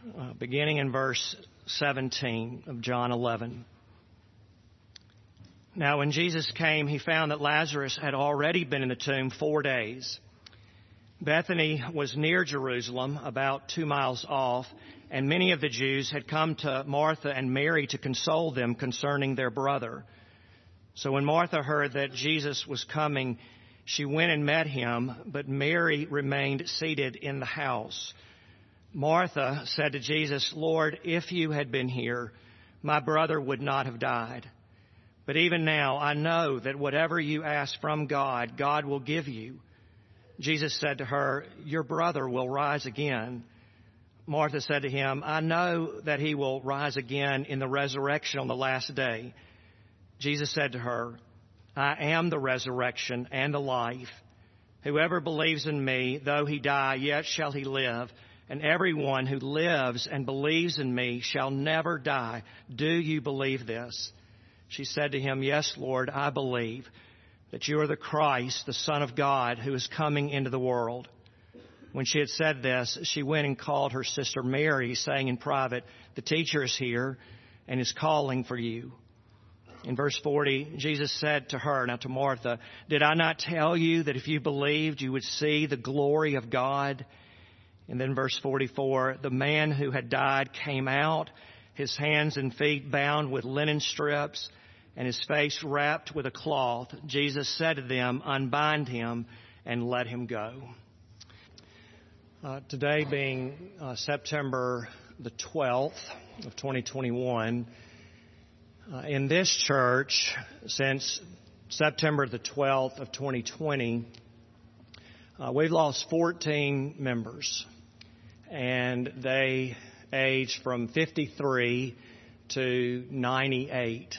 beginning in verse 17 of John 11. Now, when Jesus came, he found that Lazarus had already been in the tomb 4 days. Bethany was near Jerusalem, about 2 miles off, and many of the Jews had come to Martha and Mary to console them concerning their brother. So when Martha heard that Jesus was coming, she went and met him, but Mary remained seated in the house. Martha said to Jesus, "Lord, if you had been here, my brother would not have died. But even now I know that whatever you ask from God, God will give you." Jesus said to her, "Your brother will rise again." Martha said to him, "I know that he will rise again in the resurrection on the last day." Jesus said to her, "I am the resurrection and the life. Whoever believes in me, though he die, yet shall he live. And everyone who lives and believes in me shall never die. Do you believe this?" She said to him, "Yes, Lord, I believe that you are the Christ, the Son of God, who is coming into the world." When she had said this, she went and called her sister Mary, saying in private, "The teacher is here and is calling for you." In verse 40, Jesus said to her, now to Martha, "Did I not tell you that if you believed, you would see the glory of God?" And then verse 44, the man who had died came out, his hands and feet bound with linen strips, and his face wrapped with a cloth. Jesus said to them, "Unbind him and let him go." Today being September the 12th of 2021, in this church, since September the 12th of 2020, we've lost 14 members, and they age from 53 to 98.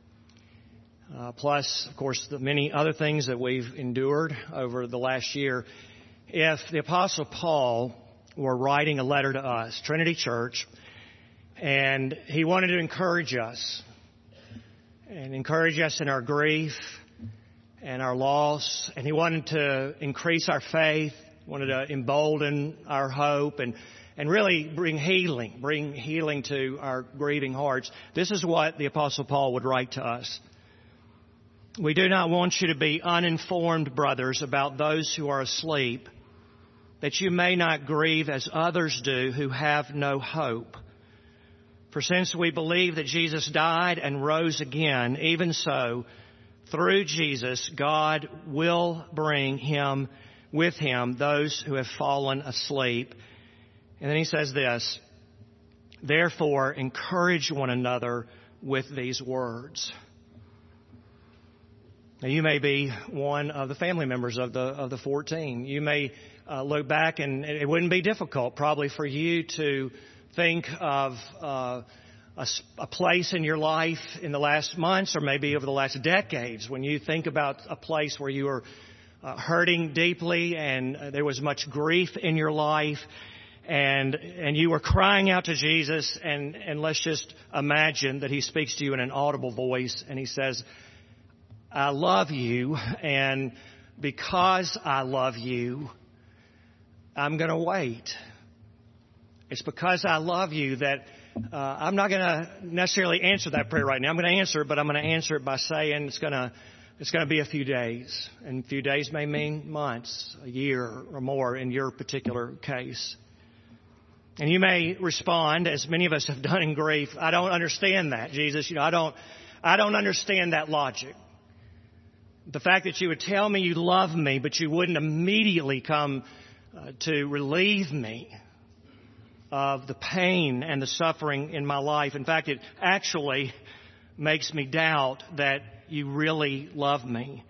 Plus, of course, the many other things that we've endured over the last year. If the Apostle Paul were writing a letter to us, Trinity Church, and he wanted to encourage us, and encourage us in our grief and our loss, and he wanted to increase our faith, wanted to embolden our hope, and really bring healing to our grieving hearts. This is what the Apostle Paul would write to us. "We do not want you to be uninformed, brothers, about those who are asleep, that you may not grieve as others do who have no hope. For since we believe that Jesus died and rose again, even so, through Jesus, God will bring with him those who have fallen asleep." And then he says this, "Therefore, encourage one another with these words." Now, you may be one of the family members of the 14. You may look back, and it wouldn't be difficult probably for you to think of a place in your life in the last months or maybe over the last decades when you think about a place where you were hurting deeply and there was much grief in your life and you were crying out to Jesus, and let's just imagine that he speaks to you in an audible voice and he says, "I love you, and because I love you, I'm going to wait. It's because I love you that I'm not going to necessarily answer that prayer right now. I'm going to answer it, but I'm going to answer it by saying it's going to be a few days. And a few days may mean months, a year or more in your particular case." And you may respond, as many of us have done in grief, "I don't understand that, Jesus. I don't understand that logic. The fact that you would tell me you love me, but you wouldn't immediately come to relieve me of the pain and the suffering in my life. In fact, it actually makes me doubt that you really love me."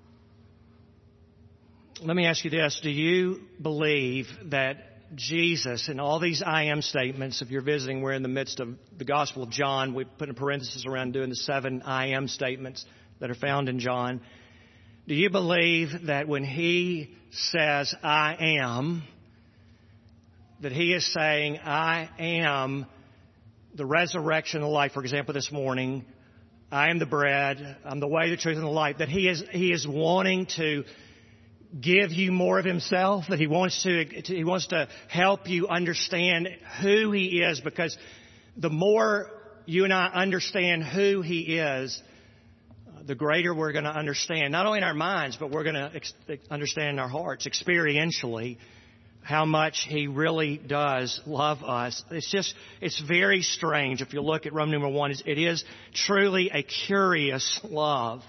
Let me ask you this. Do you believe that Jesus, and all these I am statements, if you're visiting, we're in the midst of the Gospel of John. We put a parenthesis around doing the 7 I am statements that are found in John. Do you believe that when he says, "I am," that he is saying, "I am the resurrection and the life"? For example, this morning, "I am the bread, I'm the way, the truth, and the life." That he is wanting to give you more of himself, that he wants to help you understand who he is, because the more you and I understand who he is, the greater we're going to understand, not only in our minds, but we're going to understand in our hearts, experientially, how much he really does love us. It's very strange. If you look at Roman numeral 1, it is truly a curious love.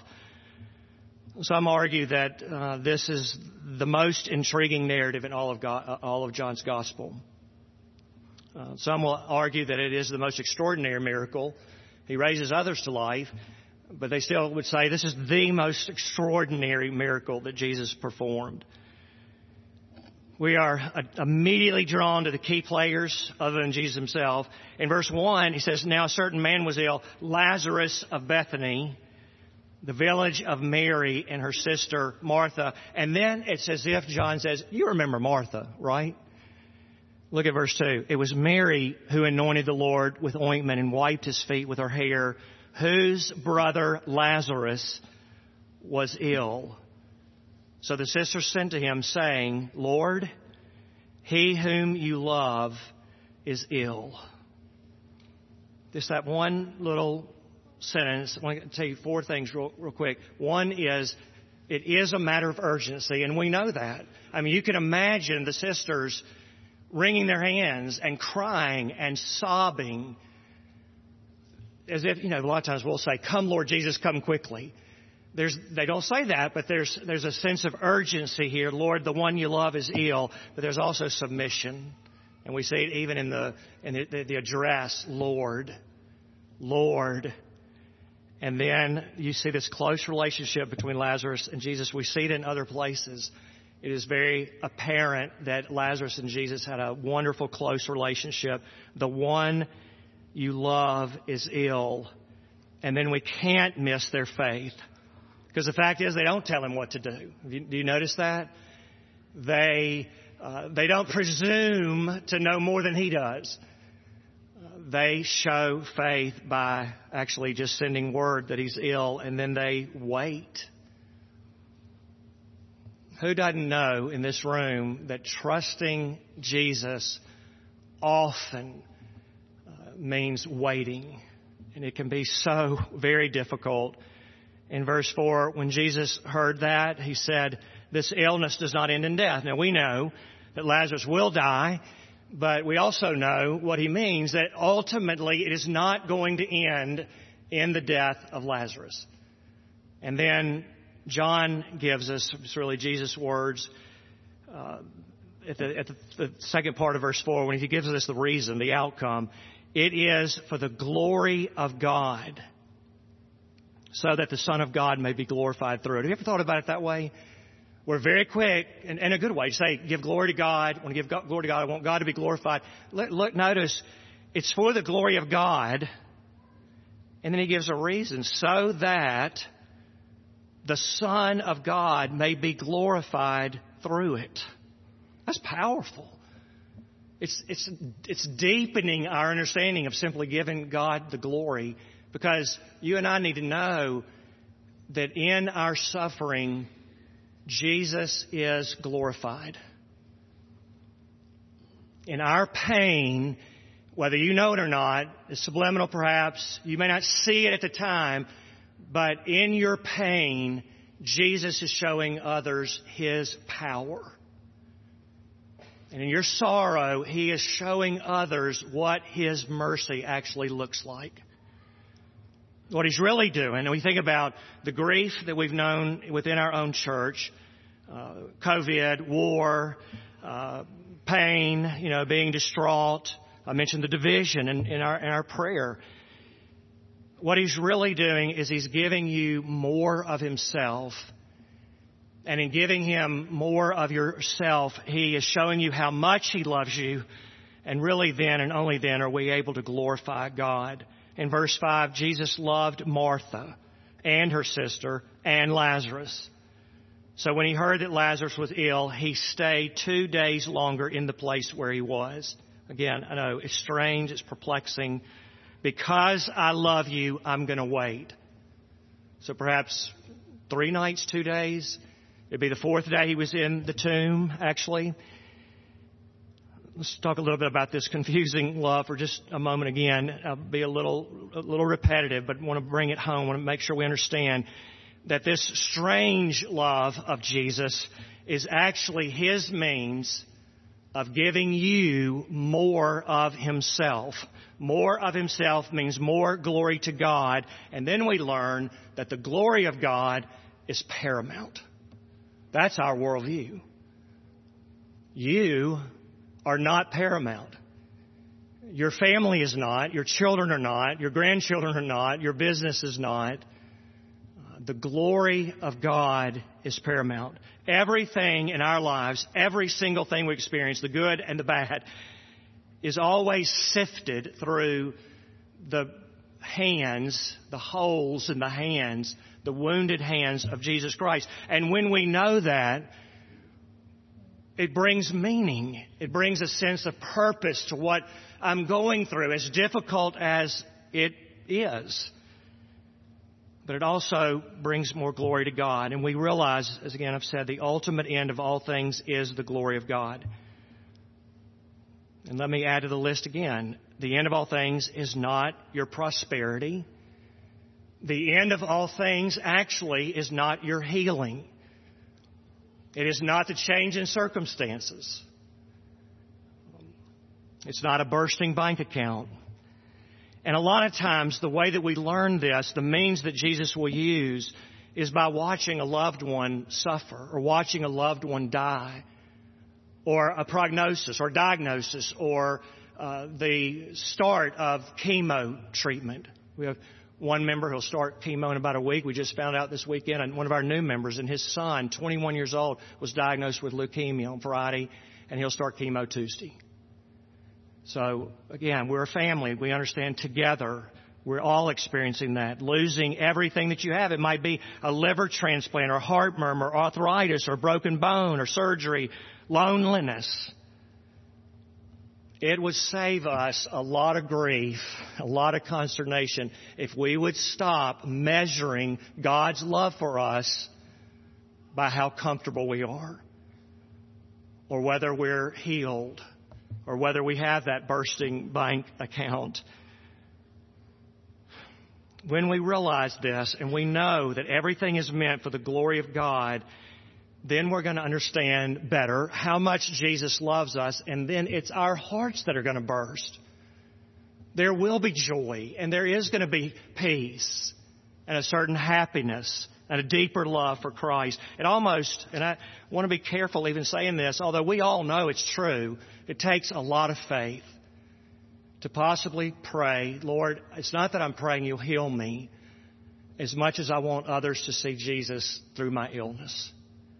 Some argue that this is the most intriguing narrative in all of John's Gospel. Some will argue that it is the most extraordinary miracle. He raises others to life. But they still would say this is the most extraordinary miracle that Jesus performed. We are immediately drawn to the key players other than Jesus himself. In verse 1, he says, "Now a certain man was ill, Lazarus of Bethany, the village of Mary and her sister Martha." And then it's as if John says, you remember Martha, right? Look at verse 2. "It was Mary who anointed the Lord with ointment and wiped his feet with her hair, whose brother Lazarus was ill. So the sisters sent to him, saying, 'Lord, he whom you love is ill.'" Just that one little sentence. I want to tell you 4 things real quick. One is, it is a matter of urgency, and we know that. I mean, you can imagine the sisters wringing their hands and crying and sobbing, as if, a lot of times we'll say, "Come, Lord Jesus, come quickly." They don't say that, but there's a sense of urgency here. Lord, the one you love is ill, but there's also submission. And we see it even in the address, Lord, Lord. And then you see this close relationship between Lazarus and Jesus. We see it in other places. It is very apparent that Lazarus and Jesus had a wonderful, close relationship. The one you love is ill. And then we can't miss their faith. Because the fact is, they don't tell him what to do. Do you notice that? They don't presume to know more than he does. They show faith by actually just sending word that he's ill, and then they wait. Who doesn't know in this room that trusting Jesus often means waiting? And it can be so very difficult. In verse 4, when Jesus heard that, he said, "This illness does not end in death." Now we know that Lazarus will die, but we also know what he means, that ultimately it is not going to end in the death of Lazarus. And then John gives us, it's really Jesus' words, at the second part of verse 4, when he gives us the reason, the outcome. "It is for the glory of God, so that the Son of God may be glorified through it." Have you ever thought about it that way? We're very quick, in a good way, to say, give glory to God. I want to give glory to God. I want God to be glorified. Look, notice, it's for the glory of God. And then he gives a reason, so that the Son of God may be glorified through it. That's powerful. It's deepening our understanding of simply giving God the glory, because you and I need to know that in our suffering, Jesus is glorified. In our pain, whether you know it or not, it's subliminal perhaps, you may not see it at the time, but in your pain, Jesus is showing others his power. And in your sorrow, he is showing others what his mercy actually looks like. What he's really doing, and we think about the grief that we've known within our own church, COVID, war, pain, being distraught. I mentioned the division in our prayer. What he's really doing is he's giving you more of himself. And in giving him more of yourself, he is showing you how much he loves you. And really then and only then are we able to glorify God. In verse 5, Jesus loved Martha and her sister and Lazarus. So when he heard that Lazarus was ill, he stayed 2 days longer in the place where he was. Again, I know it's strange, it's perplexing. Because I love you, I'm going to wait. So perhaps 3 nights, 2 days. It'd be the fourth day he was in the tomb, actually. Let's talk a little bit about this confusing love for just a moment again. I'll be a little repetitive, but want to bring it home. Want to make sure we understand that this strange love of Jesus is actually his means of giving you more of himself. More of himself means more glory to God. And then we learn that the glory of God is paramount. That's our worldview. You are not paramount. Your family is not. Your children are not. Your grandchildren are not. Your business is not. The glory of God is paramount. Everything in our lives, every single thing we experience, the good and the bad, is always sifted through the hands, the holes in the hands, the wounded hands of Jesus Christ. And when we know that, it brings meaning. It brings a sense of purpose to what I'm going through, as difficult as it is. But it also brings more glory to God. And we realize, as again I've said, the ultimate end of all things is the glory of God. And let me add to the list again. The end of all things is not your prosperity. The end of all things actually is not your healing. It is not the change in circumstances. It's not a bursting bank account. And a lot of times the way that we learn this, the means that Jesus will use, is by watching a loved one suffer or watching a loved one die, or a prognosis or diagnosis, or the start of chemo treatment. We have one member who'll start chemo in about a week. We just found out this weekend, and one of our new members, and his son, 21 years old, was diagnosed with leukemia on Friday, and he'll start chemo Tuesday. So, again, we're a family. We understand together. We're all experiencing that. Losing everything that you have. It might be a liver transplant or heart murmur, or arthritis or broken bone or surgery, loneliness. It would save us a lot of grief, a lot of consternation, if we would stop measuring God's love for us by how comfortable we are, or whether we're healed, or whether we have that bursting bank account. When we realize this and we know that everything is meant for the glory of God, then we're going to understand better how much Jesus loves us, and then it's our hearts that are going to burst. There will be joy, and there is going to be peace and a certain happiness and a deeper love for Christ. It almost, and I want to be careful even saying this, although we all know it's true, it takes a lot of faith to possibly pray, Lord, it's not that I'm praying you'll heal me as much as I want others to see Jesus through my illness.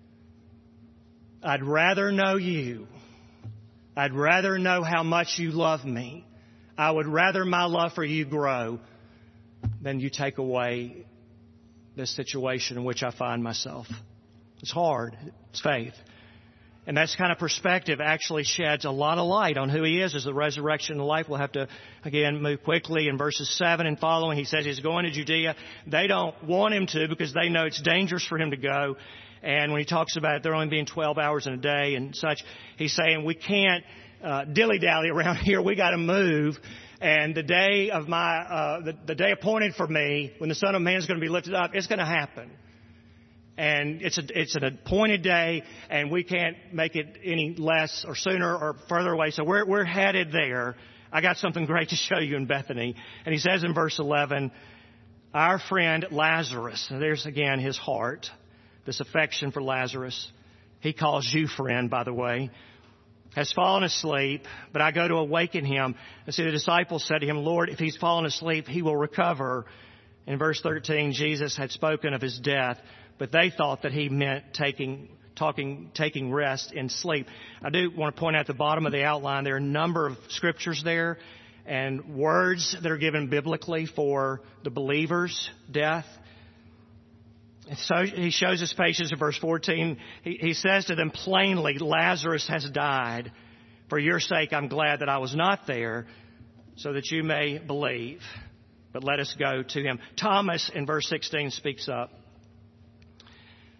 I'd rather know you. I'd rather know how much you love me. I would rather my love for you grow than you take away this situation in which I find myself. It's hard. It's faith. And that kind of perspective actually sheds a lot of light on who he is as the resurrection and the life. We'll have to, again, move quickly. In verses 7 and following, he says he's going to Judea. They don't want him to because they know it's dangerous for him to go. And when he talks about it, there only being 12 hours in a day and such, he's saying we can't dilly-dally around here. We got to move. And the day of the day appointed for me, when the Son of Man is going to be lifted up, it's going to happen. And it's an appointed day, and we can't make it any less or sooner or further away. So we're headed there. I got something great to show you in Bethany. And he says in verse 11, our friend Lazarus, and there's again his heart, this affection for Lazarus. He calls you friend, by the way, has fallen asleep, but I go to awaken him. And see, the disciples said to him, Lord, if he's fallen asleep, he will recover. In verse 13, Jesus had spoken of his death, but they thought that he meant taking rest in sleep. I do want to point out at the bottom of the outline, there are a number of scriptures there and words that are given biblically for the believer's death. And so he shows his patience in verse 14. He says to them plainly, Lazarus has died. For your sake, I'm glad that I was not there, so that you may believe. But let us go to him. Thomas, in verse 16, speaks up.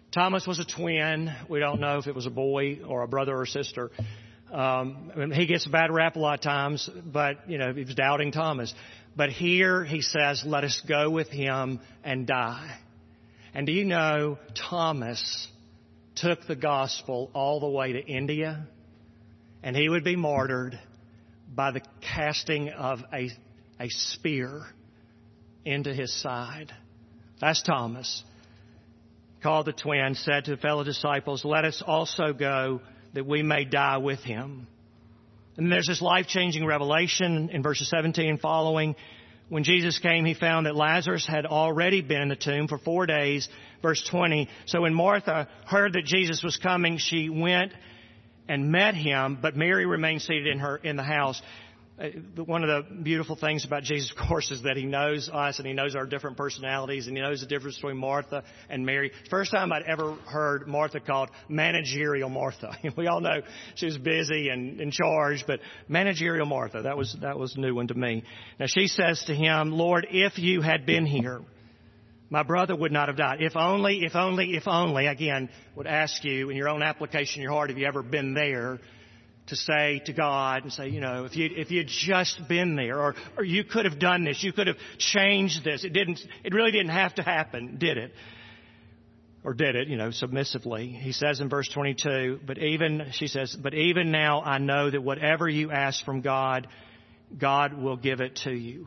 Thomas was a twin. We don't know if it was a boy or a brother or sister. He gets a bad rap a lot of times, but, he was doubting Thomas. But here he says, let us go with him and die. And do you know Thomas took the gospel all the way to India, and he would be martyred by the casting of a spear into his side. That's Thomas. Called the twin, said to fellow disciples, let us also go that we may die with him. And there's this life-changing revelation in verses 17 and following. When Jesus came, he found that Lazarus had already been in the tomb for 4 days. Verse 20. So when Martha heard that Jesus was coming, she went and met him, but Mary remained seated in the house. One of the beautiful things about Jesus, of course, is that he knows us and he knows our different personalities and he knows the difference between Martha and Mary. First time I'd ever heard Martha called managerial Martha. We all know she was busy and in charge, but managerial Martha, that was a new one to me. Now she says to him, Lord, if you had been here, my brother would not have died. If only, again, would ask you in your own application in your heart, have you ever been there? To say to God and say, if you'd just been there, or you could have done this, you could have changed this. It really didn't have to happen, did it? Or did it, submissively? He says in verse 22, she says, but even now I know that whatever you ask from God, God will give it to you.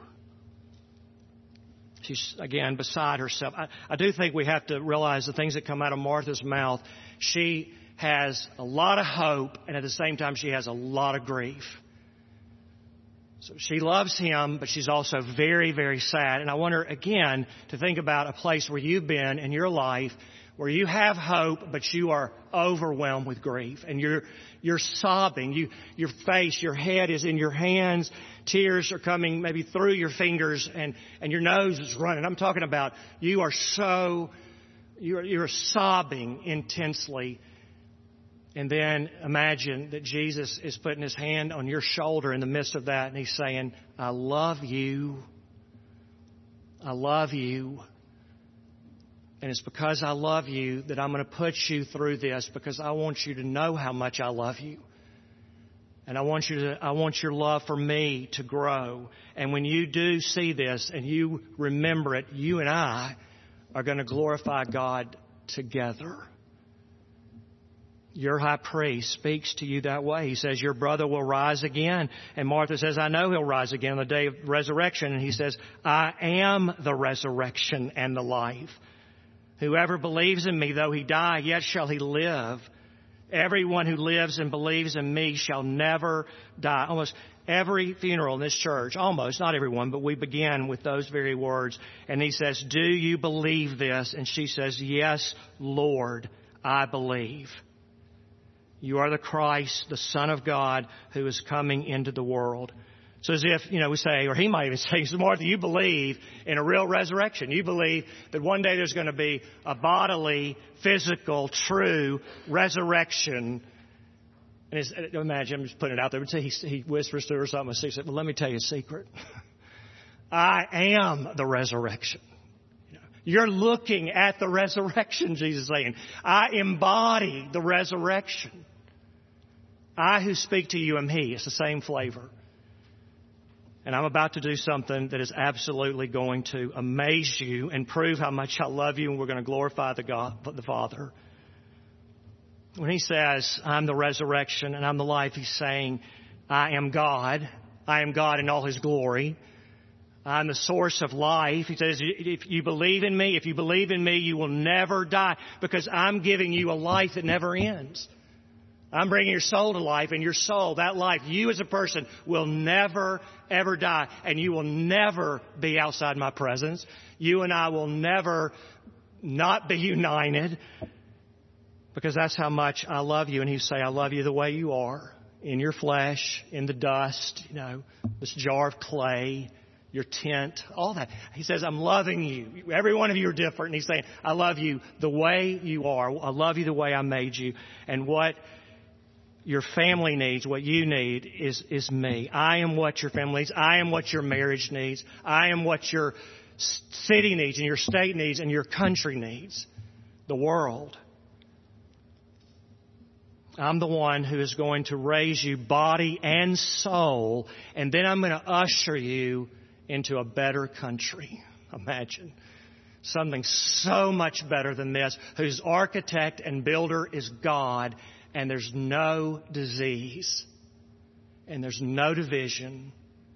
She's, again, beside herself. I do think we have to realize the things that come out of Martha's mouth. She has a lot of hope, and at the same time, she has a lot of grief. So she loves him, but she's also very, very sad. And I wonder, again, to think about a place where you've been in your life where you have hope, but you are overwhelmed with grief. And you're sobbing. Your face, your head is in your hands. Tears are coming maybe through your fingers, and your nose is running. I'm talking about you're sobbing intensely. And then imagine that Jesus is putting his hand on your shoulder in the midst of that, and he's saying, I love you. I love you. And it's because I love you that I'm going to put you through this, because I want you to know how much I love you. And I want your love for me to grow. And when you do see this and you remember it, you and I are going to glorify God together. Your high priest speaks to you that way. He says, your brother will rise again. And Martha says, I know he'll rise again on the day of resurrection. And he says, I am the resurrection and the life. Whoever believes in me, though he die, yet shall he live. Everyone who lives and believes in me shall never die. Almost every funeral in this church, almost, not everyone, but we begin with those very words. And he says, do you believe this? And she says, yes, Lord, I believe. You are the Christ, the Son of God, who is coming into the world. So as if, we say, or he might even say, Martha, you believe in a real resurrection. You believe that one day there's going to be a bodily, physical, true resurrection. And imagine, I'm just putting it out there. He whispers to her something. He said, well, let me tell you a secret. I am the resurrection. You're looking at the resurrection, Jesus is saying. I embody the resurrection. I who speak to you am He. It's the same flavor. And I'm about to do something that is absolutely going to amaze you and prove how much I love you, and we're going to glorify the Father. When He says, I'm the resurrection and I'm the life, He's saying, I am God. I am God in all His glory. I'm the source of life. He says, if you believe in me, you will never die, because I'm giving you a life that never ends. I'm bringing your soul to life, and your soul, that life, you as a person, will never, ever die. And you will never be outside my presence. You and I will never not be united, because that's how much I love you. And He say, I love you the way you are, in your flesh, in the dust, this jar of clay, your tent, all that. He says, I'm loving you. Every one of you are different. And He's saying, I love you the way you are. I love you the way I made you. And what your family needs, what you need is me. I am what your family needs. I am what your marriage needs. I am what your city needs and your state needs and your country needs. The world. I'm the one who is going to raise you body and soul, and then I'm going to usher you into a better country. Imagine. Something so much better than this, whose architect and builder is God, and there's no disease, and there's no division,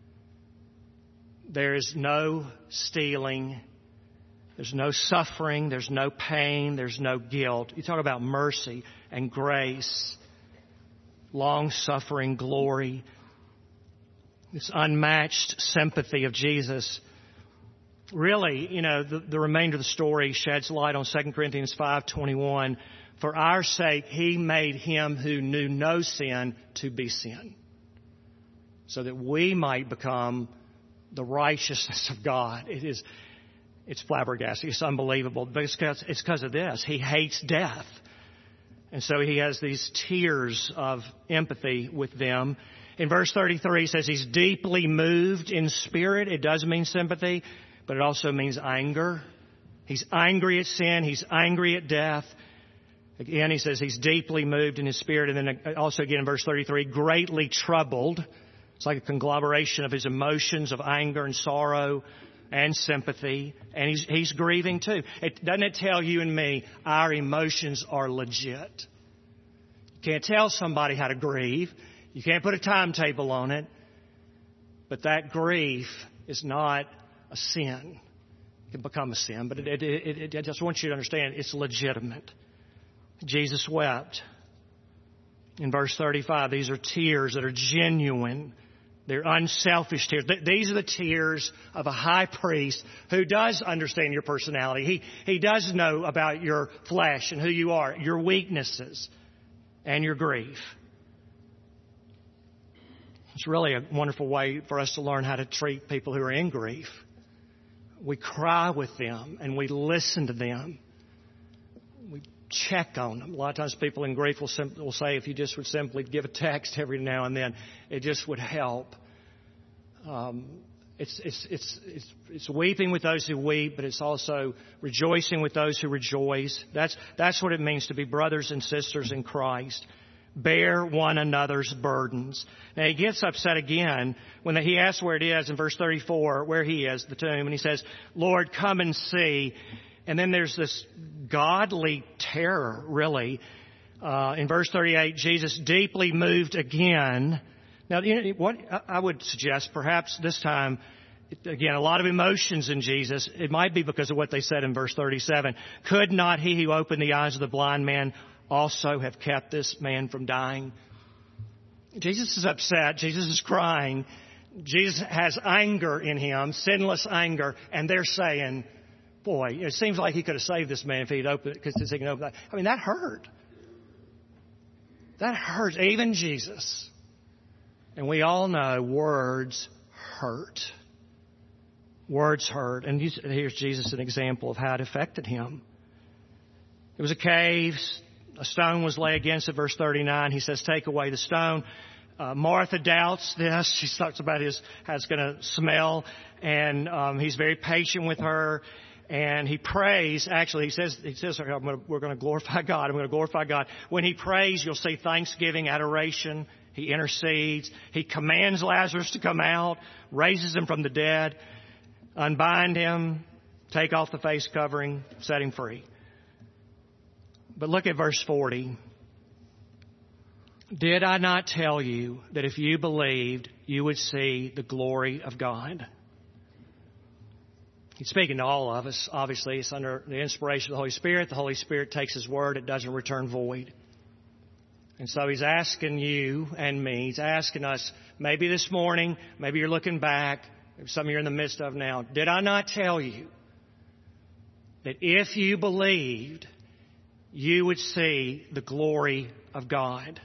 there is no stealing, there's no suffering, there's no pain, there's no guilt. You talk about mercy and grace, long-suffering glory, this unmatched sympathy of Jesus. Really, the remainder of the story sheds light on 2 Corinthians 5:21. For our sake, He made Him who knew no sin to be sin, so that we might become the righteousness of God. It's flabbergasting. It's unbelievable. But it's because of this. He hates death. And so He has these tears of empathy with them. In verse 33, He says He's deeply moved in spirit. It does mean sympathy, but it also means anger. He's angry at sin. He's angry at death. Again, He says He's deeply moved in His spirit. And then also again in verse 33, greatly troubled. It's like a conglomeration of His emotions of anger and sorrow and sympathy. And He's grieving too. Doesn't it tell you and me our emotions are legit? You can't tell somebody how to grieve. You can't put a timetable on it. But that grief is not a sin. It can become a sin, but I just want you to understand it's legitimate. Jesus wept. In verse 35, these are tears that are genuine. They're unselfish tears. These are the tears of a high priest who does understand your personality. He does know about your flesh and who you are, your weaknesses and your grief. It's really a wonderful way for us to learn how to treat people who are in grief. We cry with them and we listen to them. We check on them. A lot of times people in grief will say, if you just would simply give a text every now and then, it just would help. It's weeping with those who weep, but it's also rejoicing with those who rejoice. That's what it means to be brothers and sisters in Christ. Bear one another's burdens. Now he gets upset again when he asks where it is in verse 34, where he is, the tomb, and he says, Lord, come and see. And then there's this godly terror, really. In verse 38, Jesus deeply moved again. Now, what I would suggest, perhaps this time, again, a lot of emotions in Jesus. It might be because of what they said in verse 37. Could not He who opened the eyes of the blind man also have kept this man from dying? Jesus is upset. Jesus is crying. Jesus has anger in Him, sinless anger, and they're saying, boy, it seems like He could have saved this man if He'd opened it, because He can open that. I mean, that hurt. That hurts. Even Jesus. And we all know words hurt. Words hurt. And here's Jesus, an example of how it affected Him. It was a cave. A stone was laid against it. Verse 39, He says, take away the stone. Martha doubts this. She talks about how it's going to smell. And He's very patient with her. And He prays. Actually, He says, we're going to glorify God. I'm going to glorify God. When He prays, you'll see thanksgiving, adoration. He intercedes. He commands Lazarus to come out, raises him from the dead, unbind him, take off the face covering, set him free. But look at verse 40. Did I not tell you that if you believed, you would see the glory of God? He's speaking to all of us. Obviously, it's under the inspiration of the Holy Spirit. The Holy Spirit takes His word. It doesn't return void. And so He's asking you and me, He's asking us, maybe this morning, maybe you're looking back, maybe some of you are in the midst of now. Did I not tell you that if you believed, you would see the glory of God?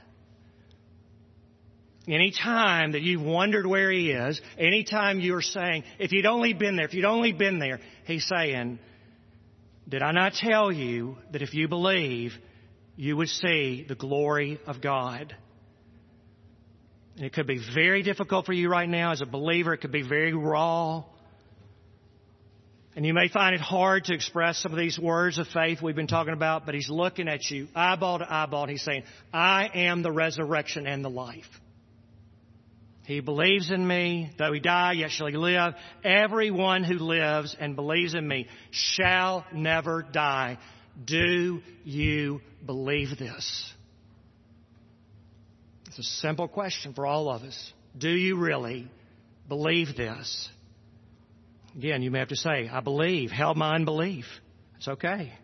Any time that you've wondered where He is, any time you're saying, if you'd only been there, He's saying, did I not tell you that if you believe, you would see the glory of God? And it could be very difficult for you right now as a believer. It could be very raw. And you may find it hard to express some of these words of faith we've been talking about, but He's looking at you eyeball to eyeball. And He's saying, I am the resurrection and the life. He believes in me. Though he die, yet shall he live. Everyone who lives and believes in me shall never die. Do you believe this? It's a simple question for all of us. Do you really believe this? Again, you may have to say, I believe. Help my unbelief. It's okay.